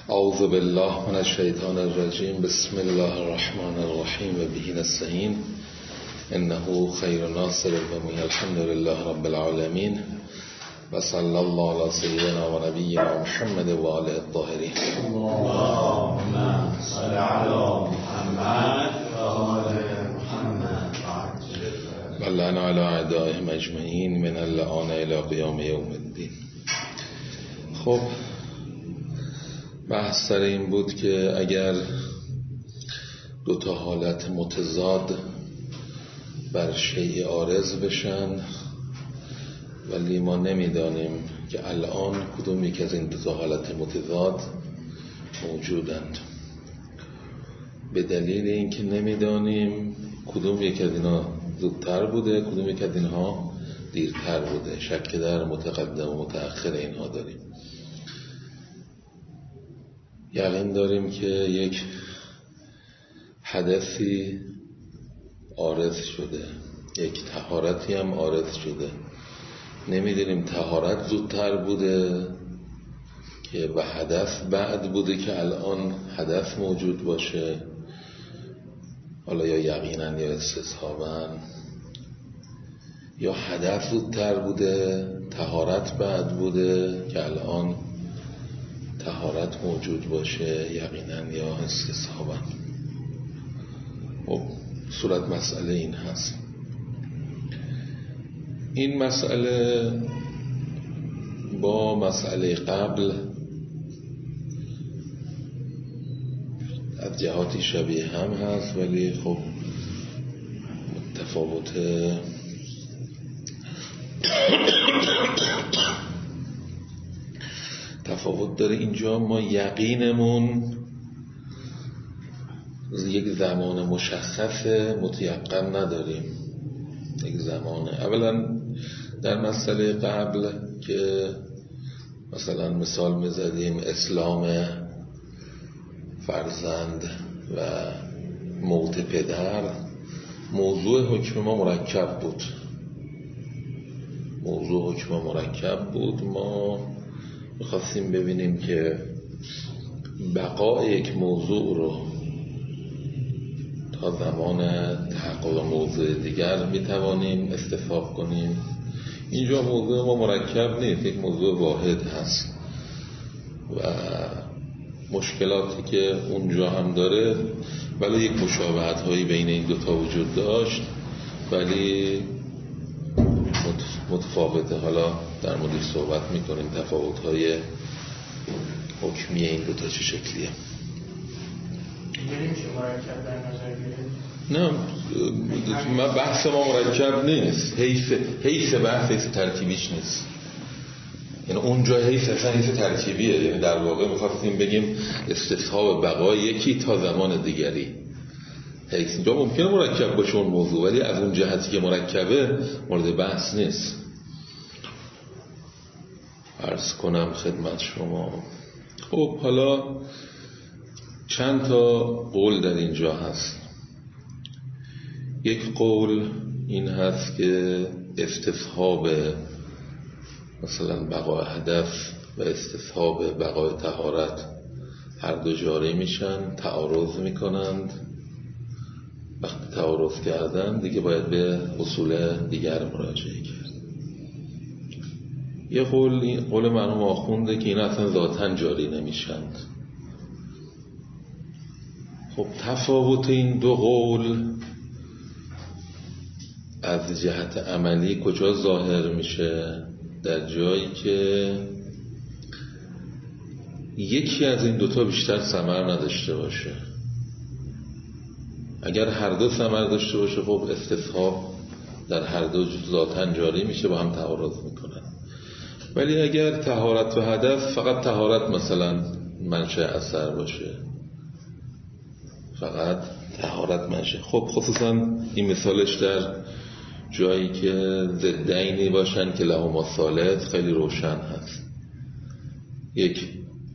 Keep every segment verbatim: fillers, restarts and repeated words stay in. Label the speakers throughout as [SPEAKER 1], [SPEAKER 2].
[SPEAKER 1] اعوذ بالله من الشیطان الرجیم. بسم الله الرحمن الرحیم. به نستعین انه خیر ناصر و معین. الحمد لله رب العالمین و صلی الله علی سیدنا و نبینا محمد و آله الطاهرین.
[SPEAKER 2] اللهم صل علی محمد و آل محمد
[SPEAKER 1] و لعن علی اعدائهم اجمعین من اللعان الی قیام یوم الدین. خب بحث سر این بود که اگر دو تا حالت متضاد بر شیء عارض بشن ولی ما نمیدانیم که الان کدوم یک از این دو تا حالت متضاد موجودند، به دلیل اینکه نمیدانیم کدوم یک از اینا زودتر بوده کدوم یک از اینها دیرتر بوده، شک در متقدم و متأخر اینها داریم. یقین داریم که یک حدثی عارض شده، یک طهارتی هم عارض شده. نمیدونیم طهارت زودتر بوده که و حدث بعد بوده که الان حدث موجود باشه، حالا یا یقینا یا استصحابا، یا حدث زودتر بوده طهارت بعد بوده که الان طهارت موجود باشه یقینا یا استصحابا. خب صورت مسئله این هست. این مسئله با مسئله قبل از جهاتی شبیه هم هست ولی خب تفاوت تفاوت داره. اینجا ما یقینمون یک زمان مشخص متیقن نداریم. یک زمان اولا در مسئله قبل که مثلا مثال میزدیم اسلام فرزند و موت پدر، موضوع حکم ما مرکب بود موضوع حکم ما مرکب بود ما میخواستیم ببینیم که بقای یک موضوع رو تا زمان تحقق موضوع دیگر میتوانیم استفاق کنیم. اینجا موضوع ما مرکب نیست، یک موضوع واحد هست و مشکلاتی که اونجا هم داره ولی یک مشابهت هایی بین این دوتا وجود داشت ولی متفاوته. حالا در موردش صحبت میکنیم تفاوت های حکمی این دوتا چه شکلیه.
[SPEAKER 2] بریم چه مرکب در نظر گرفت؟
[SPEAKER 1] نه بحث ما مرکب نیست، حیث حیث بحث حیث ترکیبیش نیست. یعنی اونجا حیث اصلا حیث ترکیبیه، یعنی در واقع میخواستیم بگیم استصحاب بقای یکی تا زمان دیگری. حیث اینجا ممکنه مرکب باشه اون موضوع ولی از اون جهتی که مرکبه مورد بحث نیست. عرض کنم خدمت شما. خب حالا چند تا قول در اینجا هست. یک قول این هست که استصحاب مثلا بقای هدف و استصحاب بقای طهارت هر دو جاری میشن، تعارض میکنند. وقتی تعارض کردن دیگه باید به اصول دیگر مراجعه کرد. یه قول قول مرحوم آخونده که این اصلا ذاتاً جاری نمیشند. خب تفاوت این دو قول از جهت عملی کجا ظاهر میشه؟ در جایی که یکی از این دوتا بیشتر ثمر نداشته باشه. اگر هر دو ثمر داشته باشه خب استصحاب در هر دو ذاتاً جاری میشه، با هم تعارض میکنن. ولی اگر طهارت و حدث فقط طهارت مثلا منشأ اثر باشه، فقط طهارت منشأ، خب خصوصا این مثالش در جایی که ضدینی باشن که لهما ثالث خیلی روشن هست. یک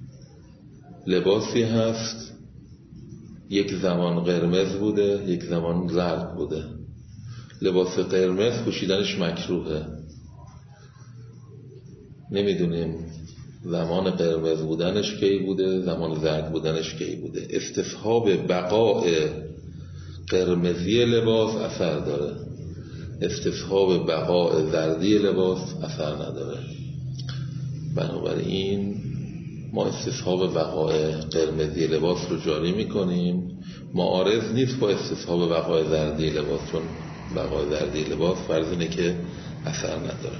[SPEAKER 1] لباسی هست یک زمان قرمز بوده یک زمان زرد بوده. لباس قرمز پوشیدنش مکروهه، نمیدونیم زمان قرمز بودنش کی بوده، زمان زرد بودنش کی بوده. استصحاب بقاء قرمزی لباس اثر داره، استصحاب بقاء زردی لباس اثر نداره. بنابراین ما استصحاب بقاء قرمزی لباس رو جاری میکنیم، معارض نیست با استصحاب بقاء زردی لباس، چون بقاء زردی لباس فرض اینه که اثر نداره.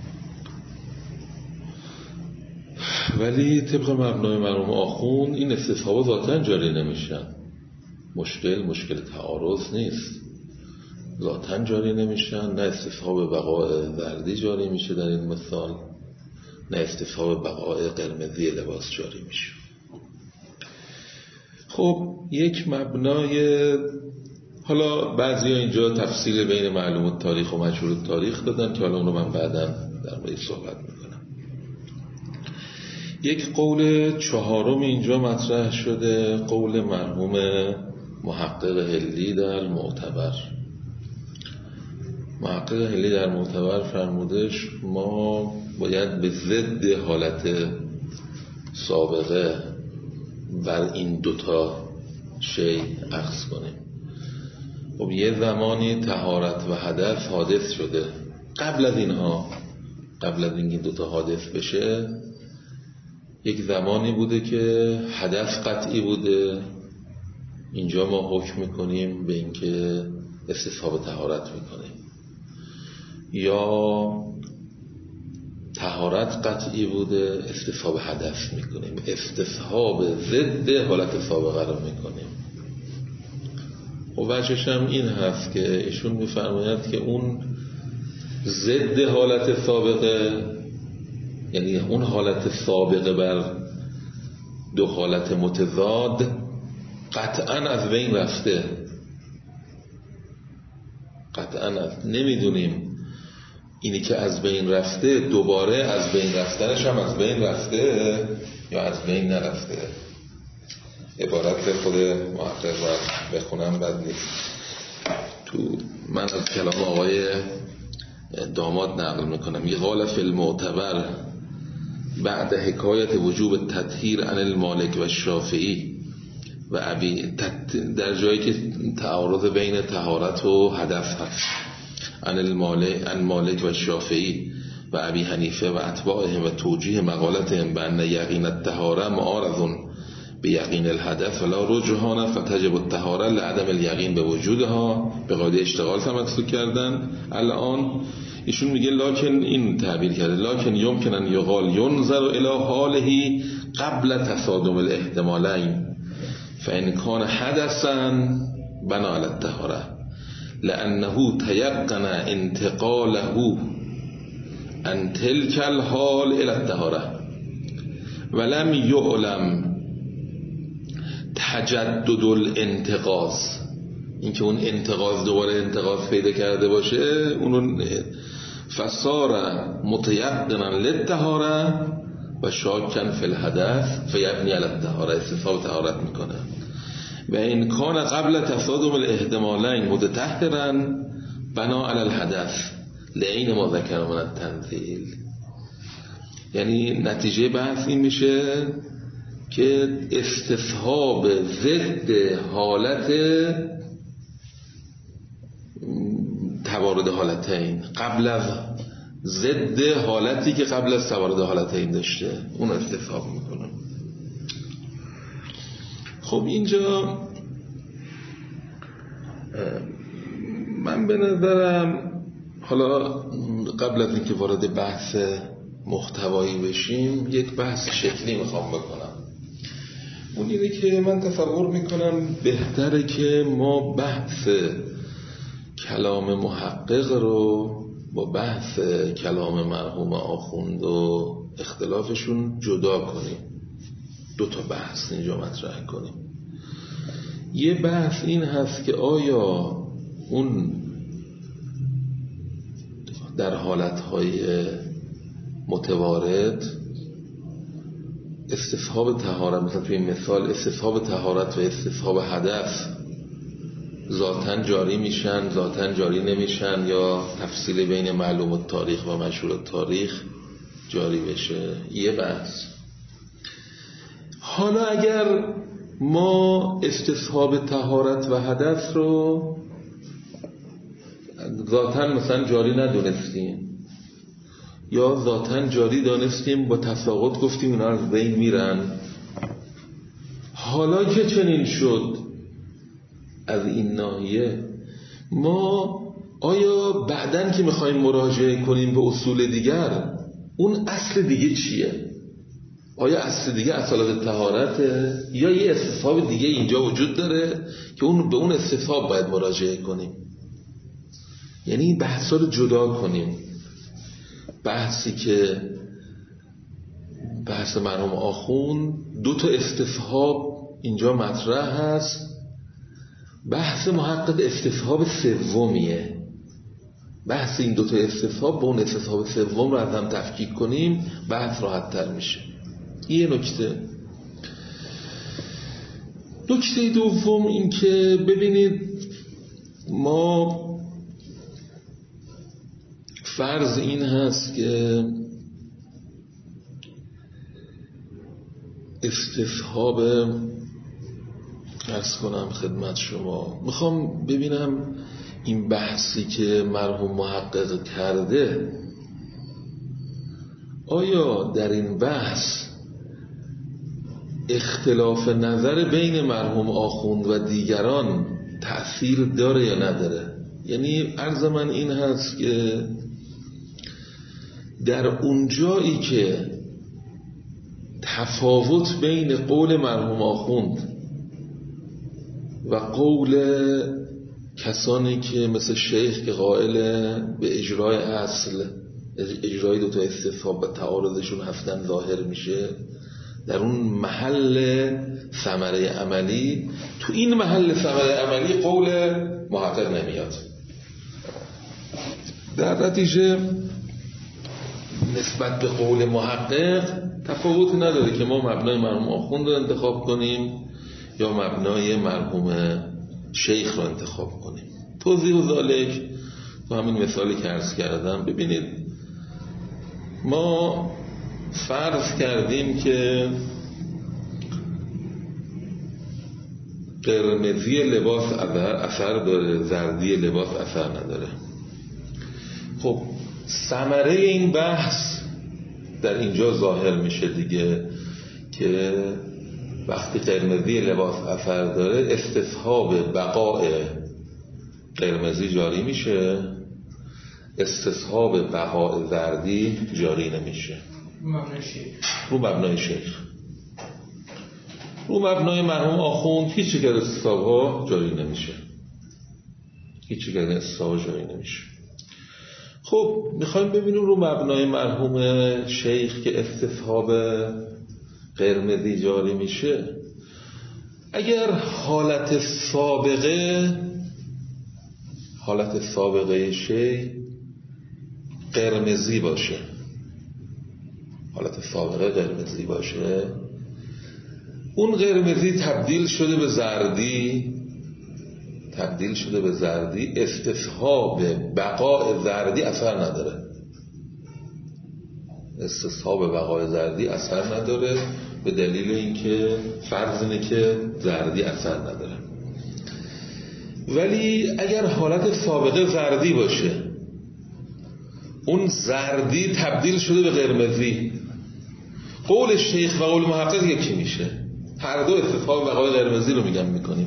[SPEAKER 1] ولی طبق مبنای مرحوم آخوند این استصحاب ذاتاً جاری نمیشن. مشکل مشکل تعارض نیست، ذاتاً جاری نمیشن. نه استصحاب بقاء زردی جاری میشه در این مثال، نه استصحاب بقاء قرمزی لباس جاری میشه. خب یک مبنای، حالا بعضی ها اینجا تفصیل بین معلوم التاریخ و مجهول التاریخ دادن که حالا اونو من بعداً در مورد صحبت میکنم. یک قول چهارم اینجا مطرح شده، قول مرحوم محقق هلی در معتبر. محقق هلی در معتبر فرمودش ما باید به ضد حالت سابقه بر این دوتا شی اخذ کنیم. خب یه زمانی طهارت و حدث حادث شده، قبل از اینها، قبل از اینکه دوتا حادث بشه یک زمانی بوده که حدث قطعی بوده. اینجا ما حکم میکنیم به اینکه استصحاب طهارت میکنیم، یا طهارت قطعی بوده استصحاب حدث میکنیم، استصحاب ضد حالت سابقه رو میکنیم. و وجهش هم این هست که ایشون میفرماید که اون ضد حالت سابقه، یعنی اون حالت سابقه بر دو حالت متضاد قطعاً از بین رفته. قطعاً از نمیدونیم اینی که از بین رفته دوباره از بین رفتنش هم از بین رفته یا از بین نرفته. عبارت خود محقق رو بخونم بد نیست. تو من از کلام آقای داماد نقل میکنم، یه قال فی المعتبر بعد حکایت وجوب تطهیر عن المالک و شافعی و ابی، در جایی که تعارض بین طهارت و حدث هست، عن المالک عن مالک و شافعی و ابی حنیفه و اتباعهم و توجیه مقالتهم بان یقین الطهاره معارض به یقین الحدث ولا رجحان فتجب الطهاره لعدم الیقین به وجودها، به قاعده اشتغال تمسک کردن. الان ایشون میگه لکن، این تعبیر کرده، لکن یمکن ان یقال ینظر الی حاله قبل تصادم الاحتمالین فان کان حدثا بنا علی الطهاره لانه تیقن انتقاله عن تلك الحال الى الطهاره ولم یعلم تجدد الانتقاض، این که اون انتقاض دوباره انتقاض پیدا کرده باشه، اونو فصار متیقنا للطهاره و شاکن فی الحدث فیبنی علی الطهاره، استصحاب طهارت میکنه. و این کان قبل تصادم الاحتمالین متطهرا بنا علی الحدث لعین ما ذکر من التنزیل. یعنی نتیجه بحث این میشه که استصحاب ضد حالت توارد حالتین قبل از ضد حالتی که قبل از توارد حالتین داشته، اون استصحاب میکنن. خب اینجا من به نظرم، حالا قبل از اینکه وارد بحث محتوایی بشیم یک بحث شکلی میخوام بکنم. اون اینه که من تصور میکنم بهتره که ما بحث کلام محقق رو با بحث کلام مرحوم آخوند و اختلافشون جدا کنیم. دو تا بحث اینجا مطرح کنیم. یه بحث این هست که آیا اون در حالتهای متوارد استصحاب طهارت، مثلا توی این مثال استصحاب طهارت و استصحاب حدث ذاتاً جاری میشن، ذاتاً جاری نمیشن، یا تفصیل بین معلوم التاریخ و مشهور التاریخ جاری بشه. یه بحث. حالا اگر ما استصحاب طهارت و حدث رو ذاتاً مثلا جاری ندونستیم یا ذاتاً جاری دانستیم، با تساقط گفتیم اونا از بین میرن، حالا که چنین شد از این ناحیه، ما آیا بعدن که میخوایم مراجعه کنیم به اصول دیگر، اون اصل دیگه چیه؟ آیا اصل دیگه اصالت طهارته یا یه استصحاب دیگه اینجا وجود داره که اون به اون استصحاب باید مراجعه کنیم؟ یعنی این بحثا رو جدا کنیم. بحثی که بحث مرحوم آخوند دو تا استصحاب اینجا مطرح هست، بحث محقق استصحاب سومیه. بحث این دو تا استصحاب با اون استصحاب سوم رو از هم تفکیک کنیم بحث راحت تر میشه. یه نکته. نکته دوم این که ببینید، ما فرض این هست که استصحاب، عرض کنم خدمت شما، میخوام ببینم این بحثی که مرحوم محقق کرده، آیا در این بحث اختلاف نظر بین مرحوم آخوند و دیگران تأثیر داره یا نداره؟ یعنی عرض من این هست که در اون جایی که تفاوت بین قول مرحوم آخوند و قول کسانی که مثل شیخ که قائل به اجرای اصل، اجرای دوتا استصحاب و تعارضشون هستن ظاهر میشه، در اون محل ثمره عملی، تو این محل ثمره عملی قول محقق نمیاد. در نتیجه نسبت به قول محقق تفاوت نداره که ما مبنای مرحوم آخوند رو انتخاب کنیم یا مبنای مرحوم شیخ رو انتخاب کنیم. توضیح و ذالک تو همین مثالی که عرض کردم. ببینید، ما فرض کردیم که قرمزی لباس اثر داره، زردی لباس اثر نداره. خب ثمره این بحث در اینجا ظاهر میشه دیگه که وقتی قرمزی لباس اثر داره، استصحاب بقاء قرمزی جاری میشه، استصحاب بقاء زردی جاری نمیشه. رو مبنای شیخ، رو مبنای مرحوم آخوند هیچ که استصحاب ها جاری نمیشه، هیچ که استصحاب جاری نمیشه. خب میخوایم ببینیم رو مبنای مرحوم شیخ که استصحاب قرمزی جاری میشه، اگر حالت سابقه حالت سابقه شی قرمزی باشه، حالت سابقه قرمزی باشه، اون قرمزی تبدیل شده به زردی، تبدیل شده به زردی، استصحاب بقاء زردی اثر نداره. استصحاب بقاء زردی اثر نداره به دلیل اینکه فرض اینه که زردی اثر نداره. ولی اگر حالت سابقه زردی باشه، اون زردی تبدیل شده به قرمزی، قول شیخ و قول محقق یکی میشه. هر دو استصحاب بقاء قرمزی رو میگم میکنیم،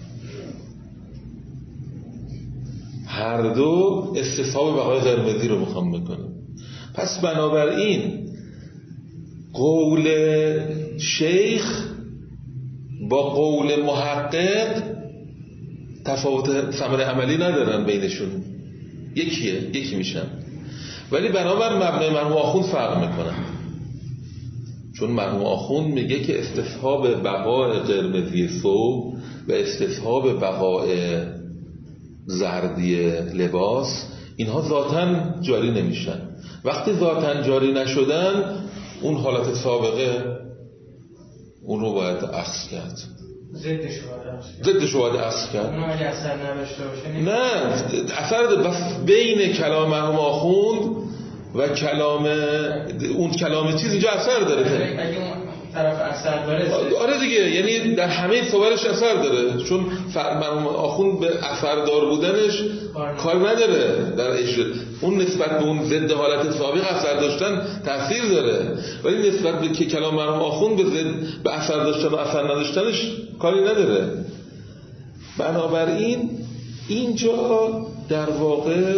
[SPEAKER 1] هر دو استصحاب بقاء قرمزی رو میخوام بکنیم. پس بنابراین قول شیخ با قول محقق تفاوت ثمره عملی ندارن، بینشون یکیه، یکی میشن. ولی بنابر مبنای مرحوم آخوند فرق میکنن، چون مرحوم آخوند میگه که استصحاب بقاء قرمزی ثوب و استصحاب بقاء زردی لباس اینها ذاتاً جاری نمیشن. وقتی ذاتاً جاری نشدن، اون حالت سابقه اون رو باید اخذ کرد، ضدش رو باید اخذ کرد.
[SPEAKER 3] اون اگه اثر نداشته باشه
[SPEAKER 1] نه اثر داره. بس بین کلام مرحوم آخوند و کلام اون کلام چیز اینجا اثر داره.
[SPEAKER 3] اگه اون طرف اثر داره
[SPEAKER 1] آره دیگه، یعنی در همه صورش اثر داره، چون مرحوم آخوند به اثردار بودنش کار نداره در اجرا. اون نسبت به اون ضد حالت سابق اثر داشتن تاثیر داره، ولی نسبت به که کلام مرحوم آخوند به ضد به اثر داشتن و اثر نداشتنش کاری نداره. بنابراین اینجا در واقع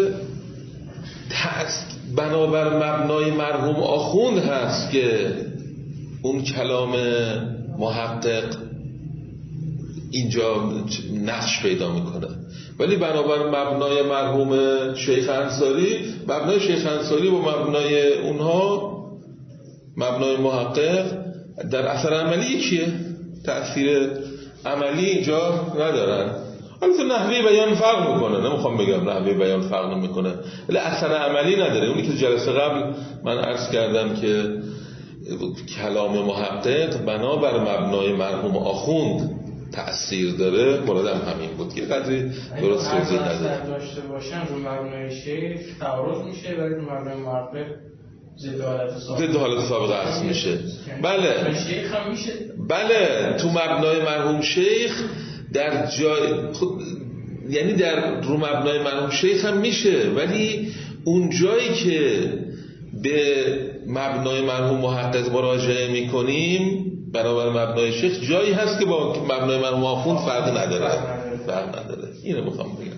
[SPEAKER 1] بنابر مبنای مرحوم آخوند هست که اون کلام محقق اینجا نقش پیدا میکنه، ولی بنابر مبنای مرحوم شیخ انصاری، مبنای شیخ انصاری و مبنای اونها، مبنای محقق در اثر عملی یکیه، تأثیر عملی اینجا ندارن. البته نحوه بیان فرق میکنه، نمیخوام بگم نحوه بیان فرق نمیکنه، ولی اثر عملی نداره. اونی که جلسه قبل من عرض کردم که کلام محقق بنابر مبنای مرحوم آخوند تأثیر داره، موردم همین بود که قدری درست توضیح نداره.
[SPEAKER 3] داشته باشن رو مبنای شیخ تعارض میشه، ولی رو مبنای محقق ضد حالت سابقه
[SPEAKER 1] ضد حالت سابقه هست میشه. بله
[SPEAKER 3] شیخ هم میشه.
[SPEAKER 1] بله تو مبنای مرحوم شیخ در جای خود، یعنی در رو مبنای مرحوم شیخ هم میشه، ولی اون جایی که به مبنای مرحوم محقق مراجعه میکنیم بنابر مبنای شیخ جایی هست که با مبنای مرحوم آخوند فرق نداره، فرق نداره. اینو میخوام بگم.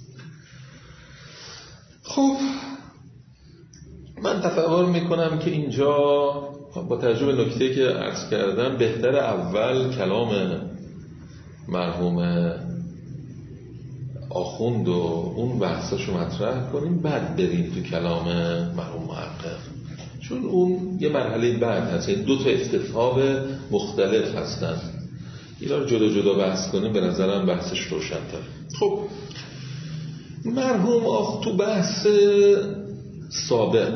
[SPEAKER 1] خب من تصور میکنم که اینجا با توجه به نکته که عرض کردم بهتر اول کلام مرحوم آخوند و اون بحثاشو مطرح کنیم، بعد بریم تو کلام مرحوم محقق، چون اون یه مرحله بعد هست، یعنی دو تا استصحاب مختلف هستن. اینا رو جدا جدا بحث کنیم، به نظرم بحثش روشن‌تر. خب مرحوم آخوند تو بحث سابق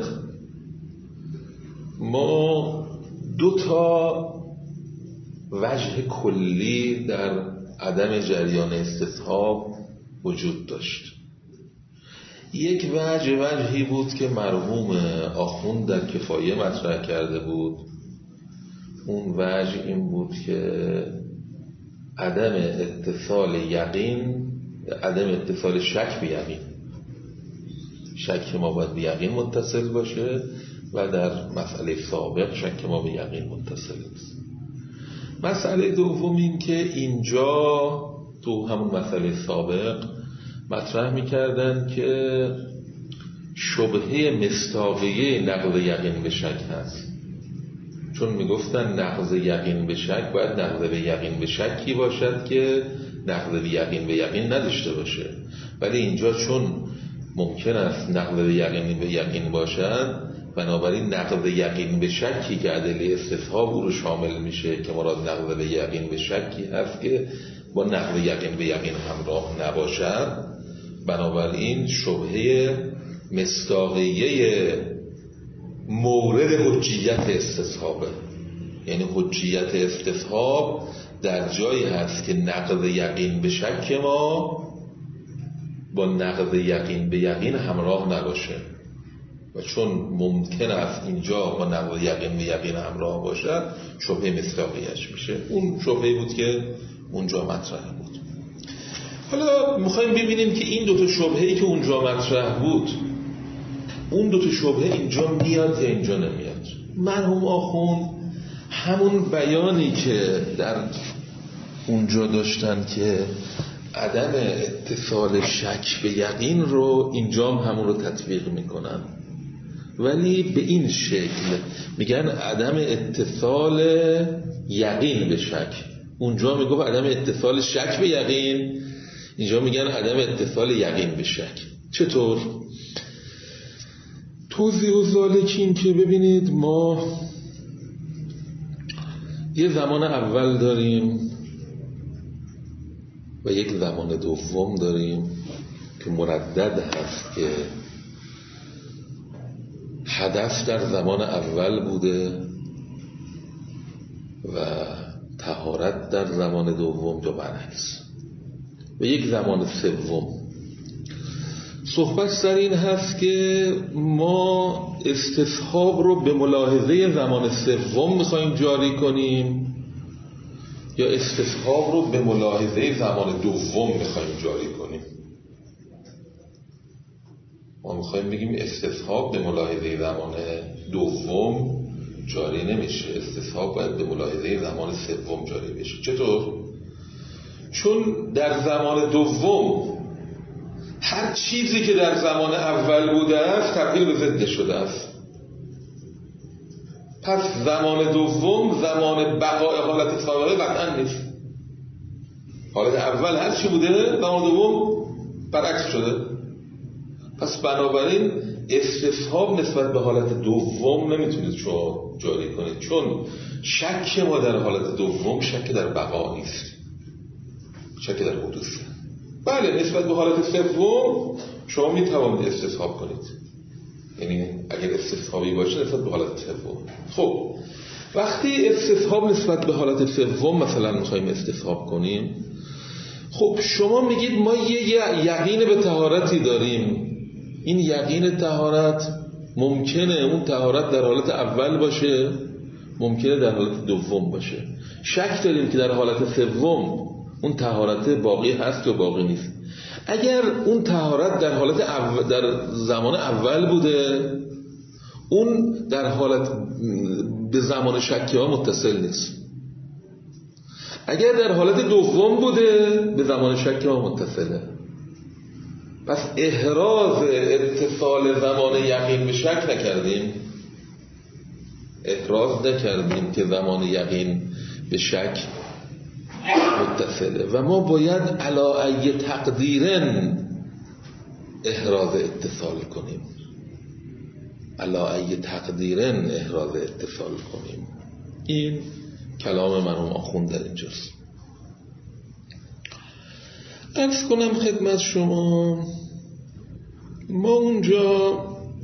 [SPEAKER 1] ما دو تا وجه کلی در عدم جریان استصحاب وجود داشت. یک وجه وجهی بود که مرحوم آخوند در کفایه مطرح کرده بود. اون وجه این بود که عدم اتصال یقین، عدم اتصال شک به یقین، شک ما باید به یقین متصل باشه و در مسئله سابق شک ما به یقین متصل است. مسئله دوم این که اینجا تو همون مسئله سابق مطرح می‌کردن که شبهه مصداقیه نقض یقین به شک هست، چون میگفتن نقض یقین به شک باید نقض به یقین به شکی باشد که نقض به یقین به یقین نداشته باشه، ولی اینجا چون ممکن است نقض به یقین به یقین باشد، بنابراین نقض یقین به شکی که ادله استصحاب او رو شامل میشه که مراد نقض به یقین به شکی هست که با نقض یقین به یقین همراه نباشد. بنابراین شبهه مصداقیه مورد حجیت استصحابه، یعنی حجیت استصحاب در جایی هست که نقض یقین به شک ما با نقض یقین به یقین همراه نباشه، و چون ممکن است اینجا با نقض یقین به یقین همراه باشد شبهه مصداقیش میشه. اون شبهه بود که اونجا مطرح بود. حالا میخوایم ببینیم که این دوتا شبهه‌ای که اونجا مطرح بود، اون دوتا شبهه اینجا میاد یا اینجا نمیاد. مرحوم آخوند همون بیانی که در اونجا داشتن که عدم اتصال شک به یقین رو اینجا هم همون رو تطبیق میکنن، ولی به این شکل میگن عدم اتصال یقین به شک. اونجا میگه عدم اتصال شک به یقین، اینجا میگن عدم اتصال یقین به شک. چطور؟ توضیح و ذالک این که ببینید ما یه زمان اول داریم و یک زمان دوم داریم که مردد هست که هدف در زمان اول بوده و طهارت در زمان دوم یا برعکس، و یک زمان سوم صحبت سر این هست که ما استصحاب رو به ملاحظه زمان سوم میخوایم جاری کنیم یا استصحاب رو به ملاحظه زمان دوم میخوایم جاری کنیم. ما میخوایم بگیم استصحاب به ملاحظه زمان دوم جاری نمیشه، استصحاب باید به ملاحظه زمان سوم جاری بشه. چطور؟ چون در زمان دوم هر چیزی که در زمان اول بوده است تبدیل به ضد شده است. پس زمان دوم زمان بقای حالت سابقه قطعا نیست. حالت اول هر چی بوده زمان دوم برعکس شده. پس بنابراین استصحاب نسبت به حالت دوم نمیتونید شما جاری کنید، چون شک ما در حالت دوم شک در بقا نیست، شک در حدوث. بله نسبت به حالت سوم شما میتوانید استصحاب کنید، یعنی اگر استصحابی باشه نسبت به حالت سوم. خب وقتی استصحاب نسبت به حالت سوم مثلا میخوایم استصحاب کنیم، خب شما میگید ما یه یقین به طهارتی داریم، این یقین طهارت ممکنه اون طهارت در حالت اول باشه، ممکنه در حالت دوم باشه. شک داریم که در حالت سوم اون طهارت باقی هست یا باقی نیست. اگر اون طهارت در حالت اول در زمان اول بوده، اون در حالت به زمان شکی ها متصل نیست. اگر در حالت دوم بوده به زمان شکی ها متصله. پس احراز اتصال زمان یقین به شک نکردیم، احراز نکردیم که زمان یقین به شک متصله و ما باید علی ای تقدیرن احراز اتصال کنیم، علی ای تقدیرن احراز اتصال کنیم. این کلام مرحوم آخوند در اینجاست. عرض کنم خدمت شما ما اونجا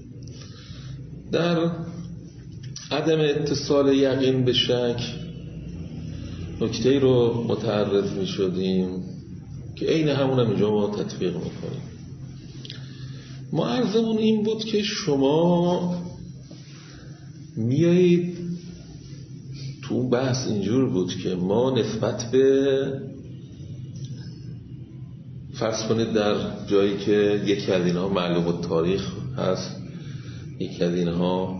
[SPEAKER 1] در عدم اتصال یقین به شک نکته‌ای رو متعرض می شدیم که عین همون هم اینجا ما تطبیق میکنیم. ما عرضمون این بود که شما میایید تو بحث اینجور بود که ما نسبت به فرض کنید در جایی که یکی از اینها معلوم التاریخ هست، یکی از اینها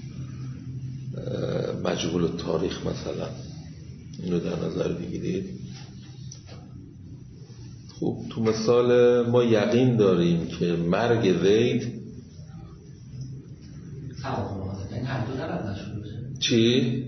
[SPEAKER 1] مجهول التاریخ مثلا، اینو در نظر بگیرید. خب تو مثال ما یقین داریم که مرگ زید چی؟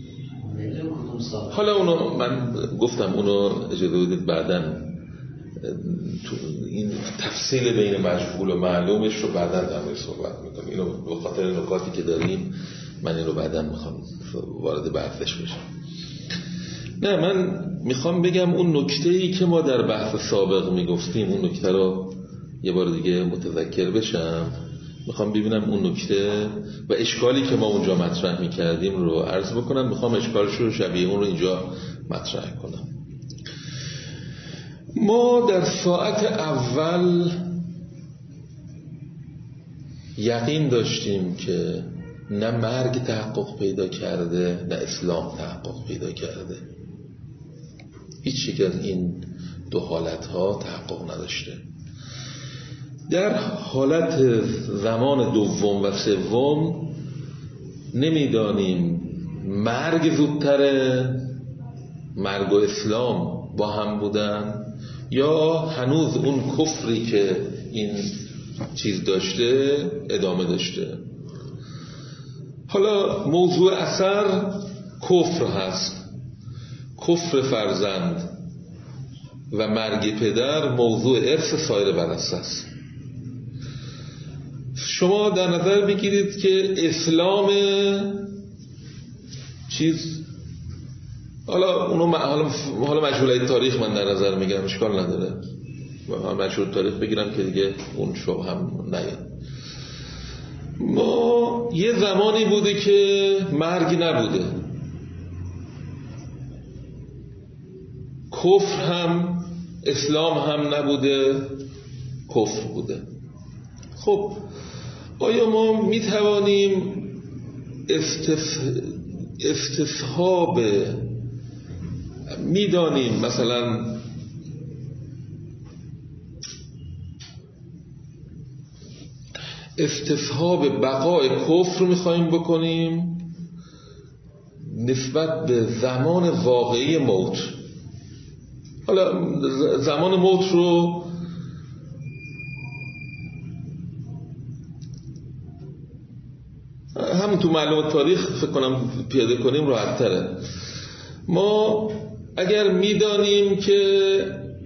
[SPEAKER 1] حالا اونو من گفتم اونو اجازه بدید بعداً تو این تفصیل بین مجهول و معلومش رو بعداً در مورد صحبت میکنم. اینو به خاطر نکاتی که داریم من اینو بعداً میخوام وارد بحثش بشم. نه من میخوام بگم اون نکته‌ای که ما در بحث سابق میگفتیم اون نکته رو یه بار دیگه متذکر بشم. میخوام ببینم اون نکته و اشکالی که ما اونجا مطرح میکردیم رو عرض بکنم. میخوام اشکالش رو شبیه اون رو اینجا مطرح کنم. ما در ساعت اول یقین داشتیم که نه مرگ تحقق پیدا کرده نه اسلام تحقق پیدا کرده. هیچ یک از این دو حالت ها تحقق نداشته. در حالت زمان دوم و سوم نمیدانیم مرگ زودتره، مرگ و اسلام با هم بودن یا هنوز اون کفری که این چیز داشته ادامه داشته. حالا موضوع اثر کفر هست، کفر فرزند و مرگ پدر موضوع ارث سایر ورثه است. شما در نظر بگیرید که اسلام چیز حالا اونو حالا حالا مجهول تاریخ من در نظر میگیرم، اشکال نداره مجهول تاریخ بگیرم که دیگه اون شبه هم نیاد. ما یه زمانی بوده که مرگ نبوده، کفر هم اسلام هم نبوده، کفر بوده. خب آیا ما می توانیم استف... استصحاب می دانیم مثلا استصحاب بقای کفر می خواهیم بکنیم نسبت به زمان واقعی موت؟ حالا زمان موت رو همون تو معلومات تاریخ فکر کنم پیاده کنیم راحت تره. ما اگر میدانیم که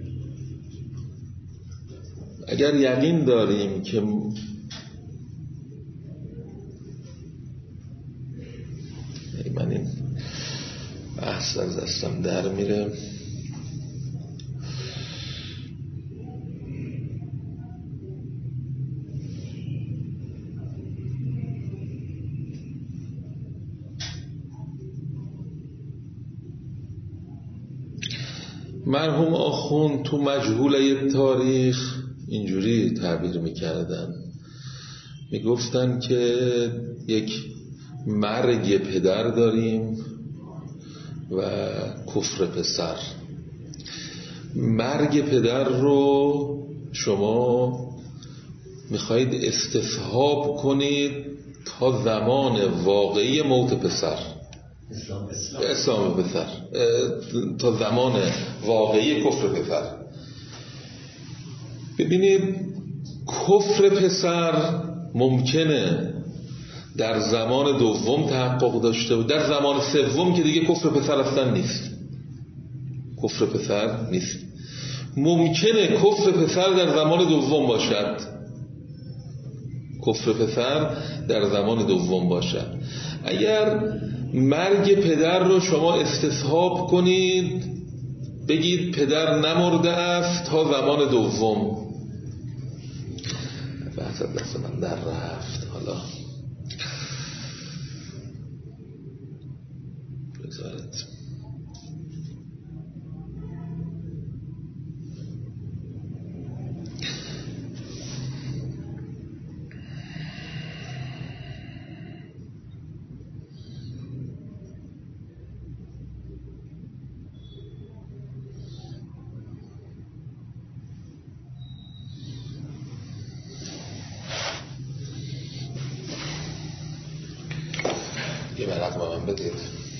[SPEAKER 1] اگر یقین داریم که من این بحث از دستم در میره، مرحوم آخوند تو مجهوله تاریخ اینجوری تعبیر میکردن، میگفتن که یک مرگ پدر داریم و کفر پسر. مرگ پدر رو شما میخواید استصحاب کنید تا زمان واقعی موت پسر، اسلام پسر، تا زمان واقعی کفر پسر. ببینید کفر پسر ممکنه در زمان دوم تحقق داشته و در زمان سوم که دیگه کفر پسر اصلا نیست، کفر پسر نیست. ممکنه کفر پسر در زمان دوم باشد، کفر پسر در زمان دوم باشد. اگر مرگ پدر رو شما استصحاب کنید بگید پدر نمرده است تا زمان دوم، بحث دست من در رفت. حالا بذارید یه برق با من بدید.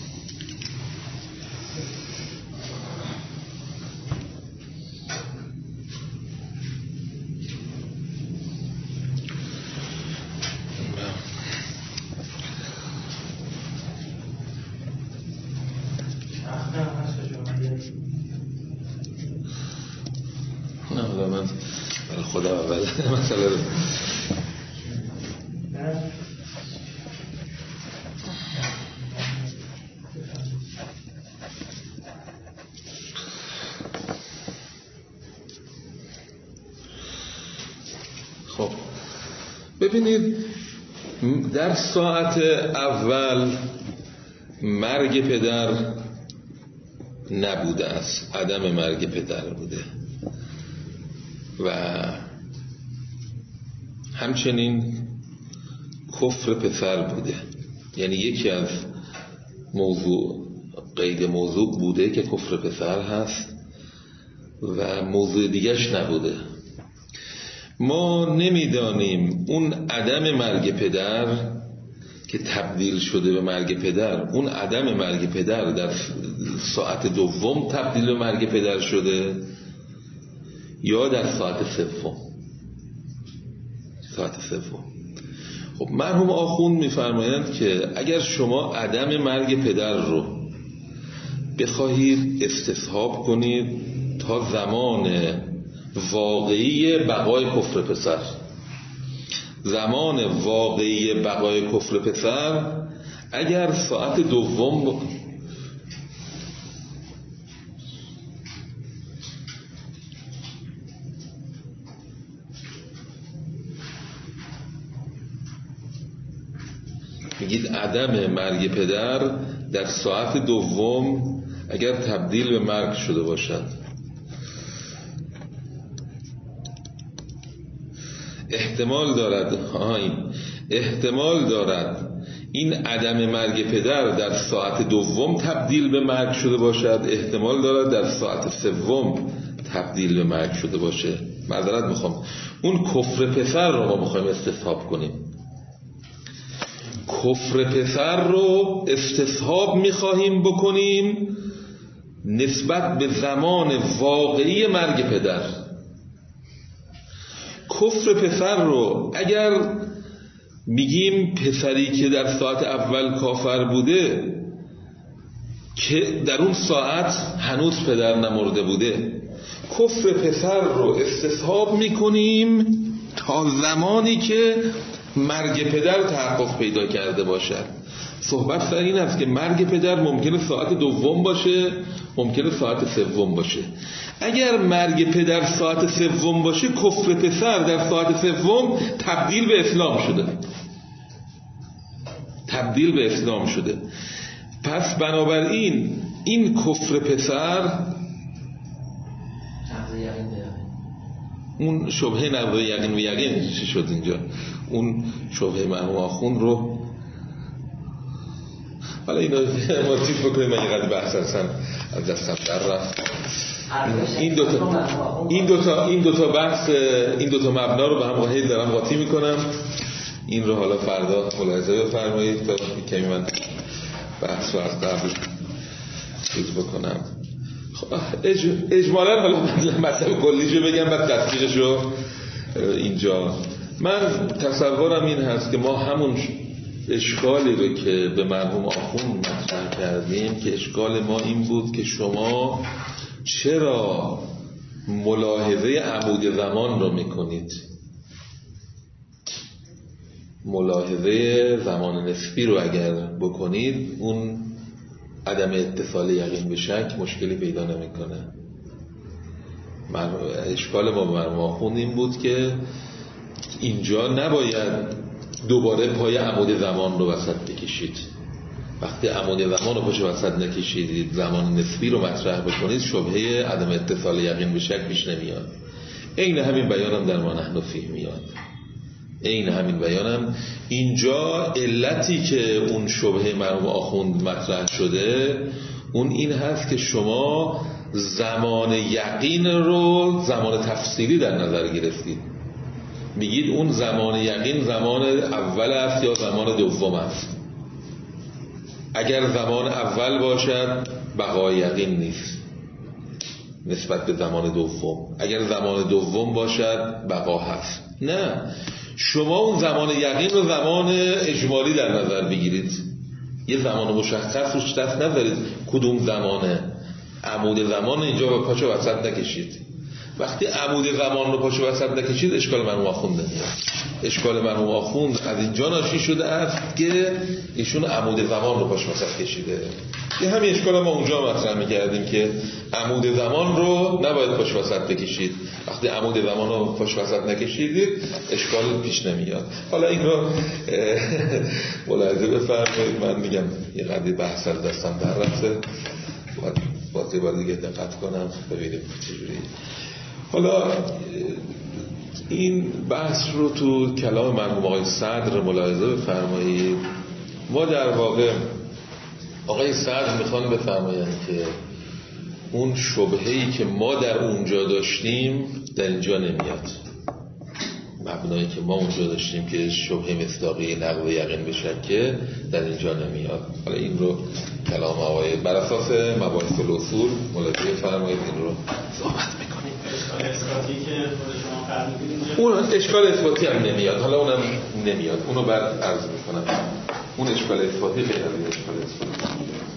[SPEAKER 1] نه حالا من برای خودم اول مسئله رو خب ببینید در ساعت اول مرگ پدر نبوده است، عدم مرگ پدر بوده و همچنین کفر پسر بوده. یعنی یکی از موضوع قید موضوع بوده که کفر پسر هست و موضوع دیگرش نبوده. ما نمیدانیم اون عدم مرگ پدر که تبدیل شده به مرگ پدر، اون عدم مرگ پدر در ساعت دوم تبدیل به مرگ پدر شده یا در ساعت سوم. ساعت سوم. خب مرحوم آخوند میفرمایند که اگر شما عدم مرگ پدر رو بخواهید استصحاب کنید تا زمان واقعی بقای کفر پسر، زمان واقعی بقای کفر پسر اگر ساعت دوم میگید عدم مرگ پدر در ساعت دوم اگر تبدیل به مرگ شده باشد، احتمال دارد ها این احتمال دارد این عدم مرگ پدر در ساعت دوم تبدیل به مرگ شده باشد، احتمال دارد در ساعت سوم تبدیل به مرگ شده باشه. معذرت میخوام، اون کفر پسر رو ما میخوایم استصحاب کنیم. کفر پسر رو استصحاب میخواهیم بکنیم نسبت به زمان واقعی مرگ پدر. کفر پسر رو اگر میگیم پسری که در ساعت اول کافر بوده که در اون ساعت هنوز پدر نمرده بوده، کفر پسر رو استصحاب میکنیم تا زمانی که مرگ پدر تحقق پیدا کرده باشد. صحبت سر این است که مرگ پدر ممکنه ساعت دوم باشه، ممکنه ساعت سوم باشه. اگر مرگ پدر ساعت سوم باشه، کفر پسر در ساعت سوم تبدیل به اسلام شده، تبدیل به اسلام شده. پس بنابراین این کفر پسر اون شبهه نقض یقین و یقین چی شد اینجا؟ اون شبهه مرحوم آخوند رو حالا اینو موتیف بکنیم. من یه قدر بحث هستم از دستم در رفت. این دوتا این دوتا این دوتا بحث این دوتا مبنا رو به هم قاعد دارم قاطی میکنم. این رو حالا فردا ملاحظه بفرمایید تا کمی من بحث رو از قبل چیز بکنم. اج... اجمالا حالا مثلا کلیشو بگم بعد تصدیقشو اینجا. من تصورم این هست که ما همون اشکالی رو که به مرحوم آخوند مطرح کردیم که اشکال ما این بود که شما چرا ملاحظه عمود زمان رو میکنید؟ ملاحظه زمان نسبی رو اگر بکنید اون عدم اتصال یقین به شک مشکلی پیدا نمیکنه. اشکال ما به مرحوم آخوند این بود که اینجا نباید دوباره پای عمود زمان رو وسط بکشید. وقتی عمود زمان رو پاش وسط نکشیدید، زمان نسبی رو مطرح بکنید، شبهه عدم اتصال یقین به شک پیش نمیاد. عین همین بیانم در ما نحن فیه میاد. عین همین بیانم اینجا علتی که اون شبهه مرحوم آخوند مطرح شده اون این هست که شما زمان یقین رو زمان تفصیلی در نظر گرفتید. میگید اون زمان یقین زمان اول است یا زمان دوم است. اگر زمان اول باشد بقای یقین نیست نسبت به زمان دوم، اگر زمان دوم باشد بقا هست. نه، شما اون زمان یقین رو زمان اجمالی در نظر بگیرید، یه زمان مشخص روش دست نذارید کدوم زمانه. عمود زمان اینجا با پاچه وسط نکشید. وقتی عمود زمان رو پاچه وسط نکشید اشکال مرحوم آخوند نمیاد. اشکال مرحوم آخوند از اینجا ناشی شده است که ایشون عمود زمان رو پاچه وسط کشیده. یه همین اشکال ما اونجا مطرح می‌کردیم که عمود زمان رو نباید پاچه وسط بکشید. وقتی عمود زمان رو پاچه وسط نکشیدید اشکال پیش نمیاد. حالا این رو ملاحظه بفرمایید. من میگم یه قضیه بحث از دستم در رفته، باید یه بار دیگه دقت کنم ببینیم چجوری. حالا این بحث رو تو کلام مرحوم آقای صدر ملاحظه بفرمایید. ما در واقع آقای صدر میخوان بفرمایند که اون شبهه‌ای که ما در اونجا داشتیم در اینجا نمیاد. مبنایی که ما اونجا داشتیم که شبهه مصداقی نقض یقین به شکه در اینجا نمیاد. حالا این رو کلام آقای بر اساس مباحث الاصول ملاحظه فرمایید این رو صحبت میکنیم.
[SPEAKER 2] اشکال اثباتی که خود شما فرمودید
[SPEAKER 1] اون اشکال اثباتی هم نمیاد. حالا اونم نمیاد، اونو بعد عرض میکنم. اون اشکال اثباتی غیر از این اشکال اثباتی.